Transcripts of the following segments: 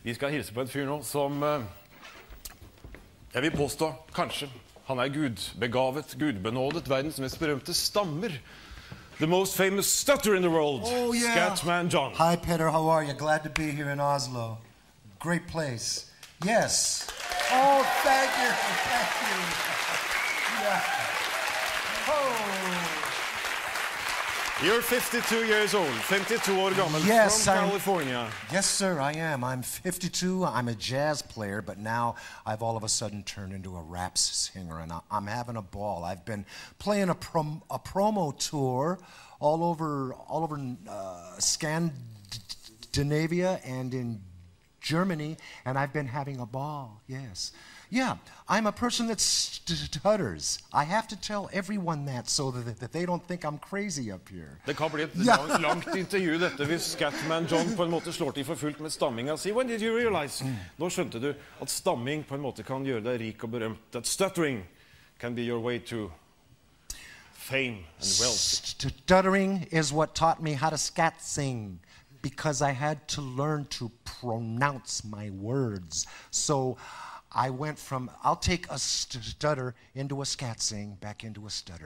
Vi skal hilse på en fyr nå som jeg vil påstå, kanskje, han er gudbegavet, gudbenådet, verdens mest berømte stammer. The most famous stutter in the world, oh, yeah. Scatman John. Hi, Peter, how are you? Glad to be here in Oslo. Great place. Yes. Oh, thank you. Thank you. Yeah. Oh. You're 52 years old, 52 år gammel, yes, from California. Yes, sir, I am. I'm 52. I'm a jazz player, but now I've all of a sudden turned into a rap singer, and I'm having a ball. I've been playing a promo tour all over Scandinavia and in Germany, and I've been having a ball, yes. Yeah, I'm a person that stutters. I have to tell everyone that so that they don't think I'm crazy up here. Det kan bli et langt intervju dette hvis Scatman John på en måte slår til for fullt med stamminga si. When did you realize? Nå skjønte du at stamming på en måte kan gjøre deg rik og berømt. That stuttering can be your way to fame and wealth. Stuttering is what taught me how to scat sing, because I had to learn to pronounce my words. So I went from, I'll take a stutter into a scat sing, back into a stutter.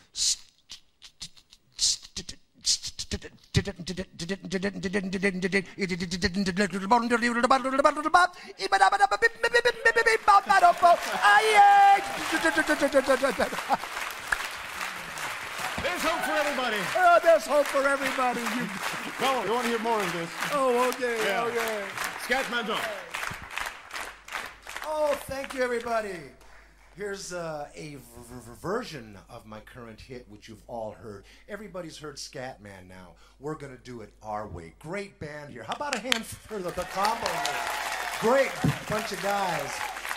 There's hope for everybody. Oh, there's hope for everybody. Come on, you want to hear more of this? Oh, okay, yeah. Okay. Scatman John. Oh, thank you, everybody. Here's a version of my current hit, which you've all heard. Everybody's heard Scatman now. We're going to do it our way. Great band here. How about a hand for the combo here? Great bunch of guys.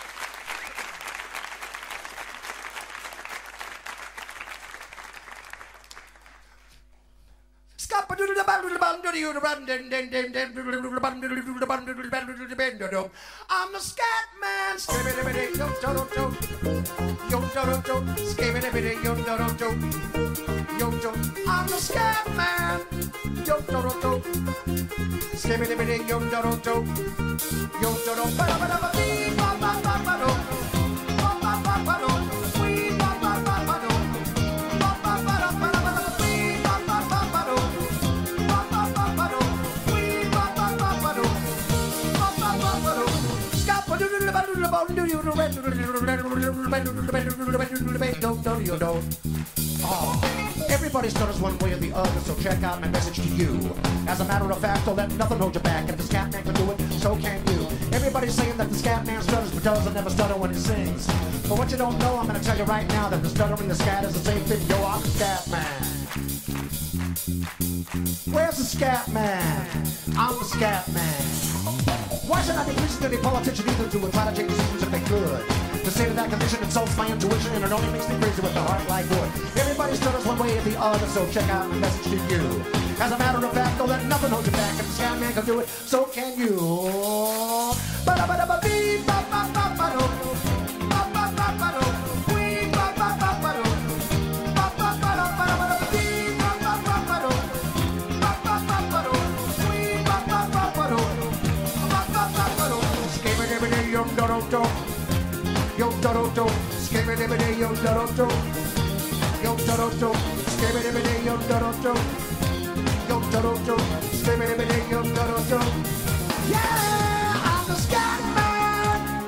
I'm the scat man. I'm the scat man. Oh, everybody stutters one way or the other, so check out my message to you. As a matter of fact, don't let nothing hold you back. If the scat man can do it, so can you. Everybody's saying that the scat man stutters but doesn't never stutter when he sings. But what you don't know, I'm gonna tell you right now that the stuttering the scat is the same thing. Yo, I'm the scat man. Where's the scat man? I'm the scat man. Why should I be listening to any politician either to try to change decisions if they could? To say that condition insults my intuition and it only makes me crazy with the heart like wood. Everybody stutters one way or the other, so check out my message to you. As a matter of fact, don't let nothing hold you back. If the scat man can do it, so can you. Yo do-do-do, skibidi-bidi, yo do-do-do. Yo do-do-do, skibidi-bidi, yo do-do-do. Yo do-do-do, skibidi-bidi, yo do-do-do. Yeah, I'm the scat man.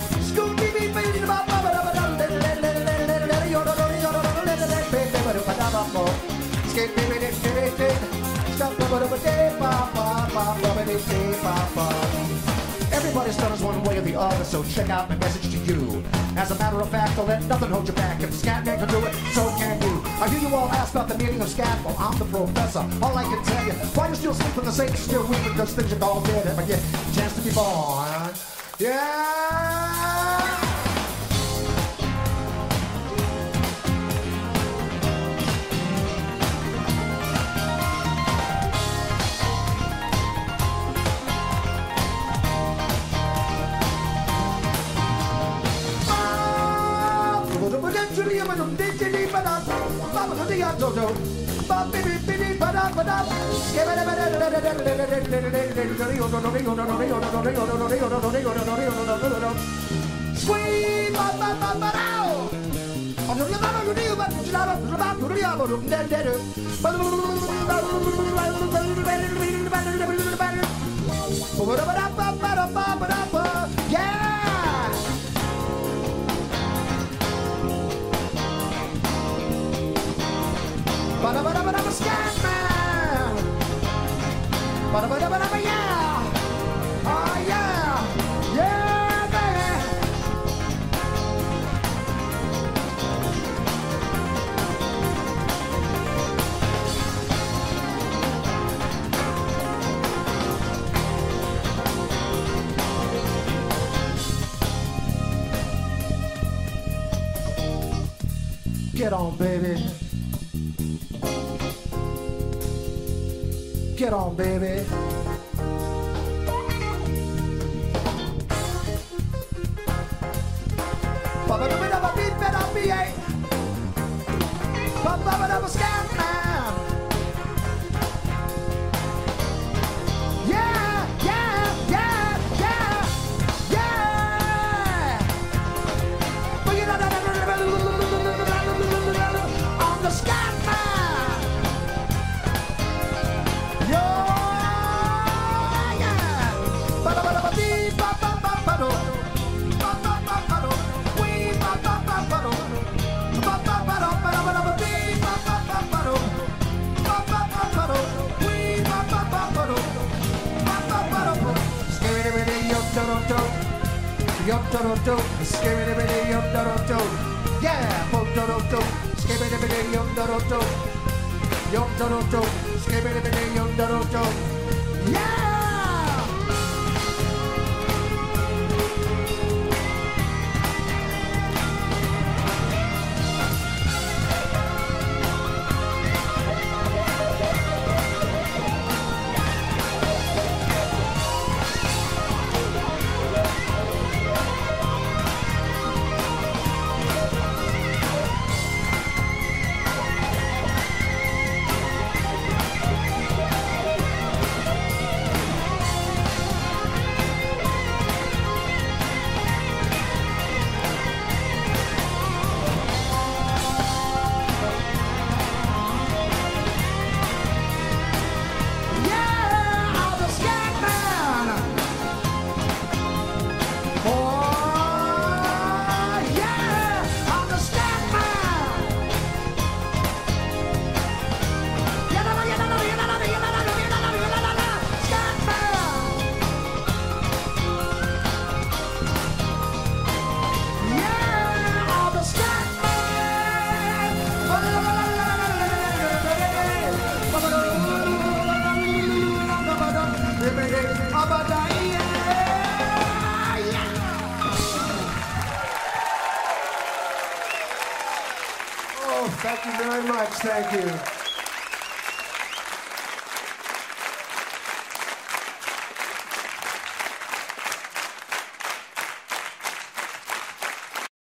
Everybody stutters one way or the other, so check out my message to you. As a matter of fact, don't let nothing hold you back. If the scat man can do it, so can you. I hear you all ask about the meaning of scat. Well, I'm the professor. All I can tell you, why you still sleep when the saints still weak because things are all dead and I get a chance to be born. Yeah! Yeah! Ba-da-ba-da-ba-da-ba, Scatman! Ba-da-ba-da-ba-da-ba, yeah! Oh, yeah! Yeah, baby! Get on, baby. Get on, baby. Scatman. Yeah, yeah, yeah, yeah, yeah. On the Scatman. Yeah! Thank you very much. Thank you.